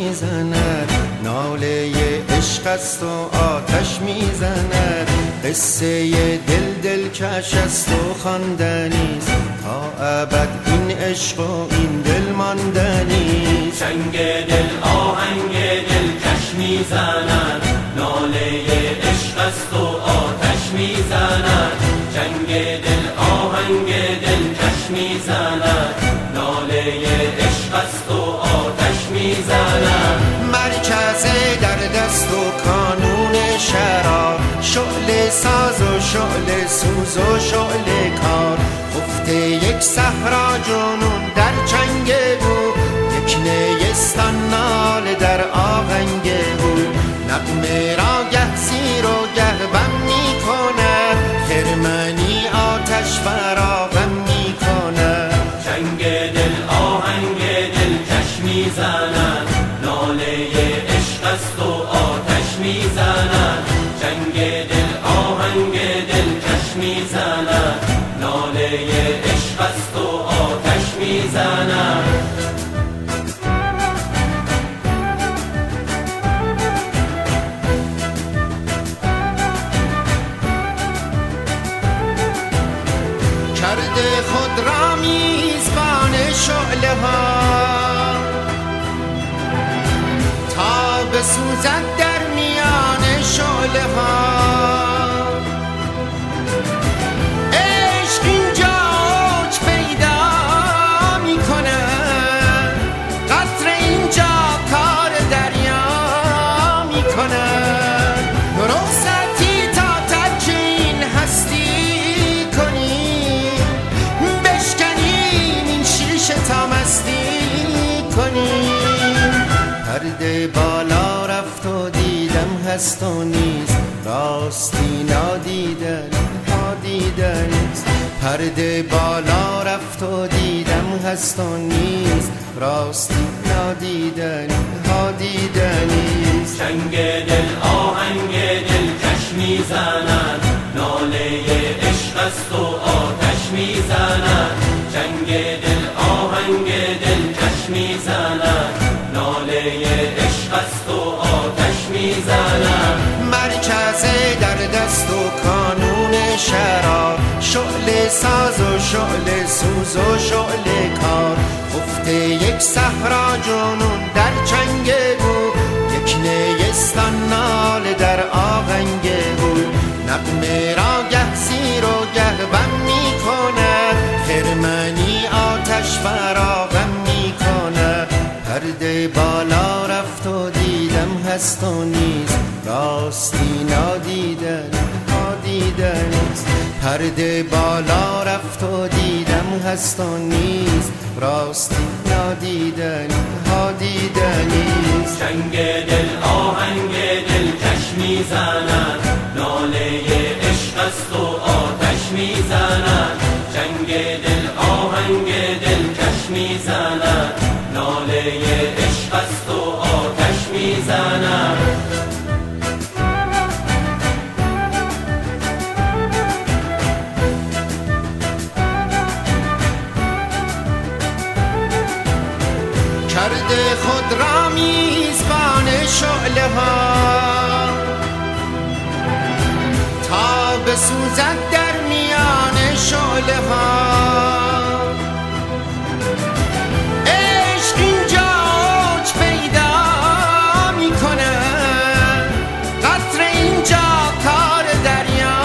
میزند، ناله عشق است و آتش میزند. قصه دل کش است و خواندنیست، تا ابد این عشق و این دل ماندنیست. چنگ دل آهنگ دل کش میزند، ناله عشق است و آتش میزند. چنگ دل آهنگ دل کش میزند، ناله عشق است و آتش میزند. مرکز در دست و کانون شرار، شعله ساز و شعله سوز و شعله کار. خفته یک صحرا جنون در چنگ بود، یک نیستان ناله در آهنگ بود. نغمه را گه زیر و گه بم می کند، خرمنی آتش فراغم می کند. چنگ دل آهنگ دل کش میزند، ناله عشق است و آتش میزند. چنگ دل آهنگ دل کش میزند، ناله عشق است و آتش میزند. کرده خود را میزبان شعله ها، تا بسوزد در میان شعله ها. عشق اینجا اوج پیدا میکند، قطره اینجا کار دریا میکند. رخصتی تا ترک این هستی کنیم، بشکنیم این شیشه تا مستی کنیم. پرده بالا رفت و دیدم هست و نیست، راستی نادیدن ها دیدنیست. پرده بالا رفت و دیدم هست و نیست، راستی نادیدن ها دیدنیست. چنگ دل آهنگ دل کش میزند، ناله عشق است و آتش میزند. چنگ دل آهنگ دل کش میزند، ناله عشق است و آتش میزند. مرکز در دست و کانون شرار، شعله ساز و شعله سوز و شعله کار. خفته یک صحرا جنون در چنگ بود، یک نیستان ناله در آهنگ بود. نغمه را گه زیر و گه بم می کند، خرمنی آتش فراغم می کند. پرده بالا رفت و دیدم هست و نیست، راستی نادیدن ها دیدنیست. پرده بالا رفت و دیدم هست و نیست، راستی نادیدن ها دیدنیست. چنگ دل آهنگ دل کش میزند، ناله عشق است و آتش میزند. چنگ دل آهنگ دل کش میزند، ناله عشق است و آتش میزند. کرده خود را میزبان شعله ها، تا بسوزد در میان شعله ها. عشق اینجا اوج پیدا میکند، قطره اینجا کار دریا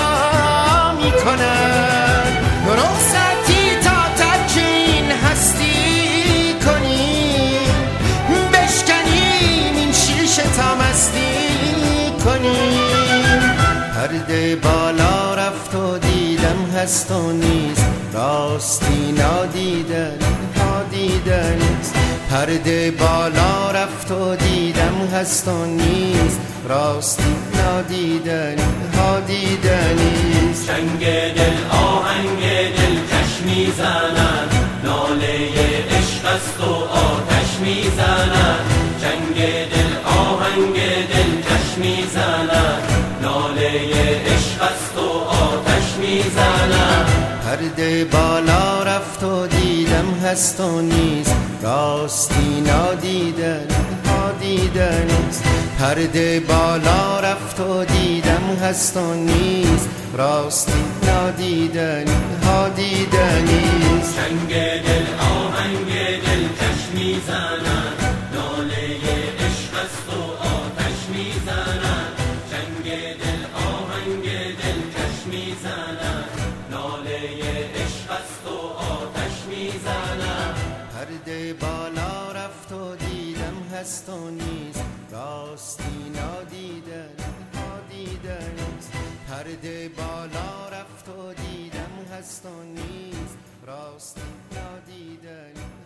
میکند. رخصتی تا ترک این هستی کنیم، بشکنیم این شیشه تا مستی کنیم. پرده بالا رفت و دیدم هست و نیست، راستی نادیدن ها دیدنیست. پرده بالا رفت و دیدم هست و نیست، راستی نادیدن ها دیدنیست. چنگ دل آهنگ دل کش میزند، ناله عشق است و آتش میزند. چنگ دل آهنگ دل کش میزند، ناله عشق است و آتش میزند. پرده بالا رفت و دیدم هست و نیست، راستی نادیدن ها نادیدنیست. پرده بالا رفت و دیدم هست و نیست، راستی نادیدنی ها دیدنیست. چنگ دل آهنگ دل کش میزنن، ناله عشق است و آتش میزنن. چنگ دل آهنگ دل کش میزنن، ناله عشق است و آتش میزنن. پرده بالا رفت و دیدم هست و نیست، راستی نادیدنی ها دیدنیست. پرده بالا رفت و دیدم هست و نیست، راستی نادیدنی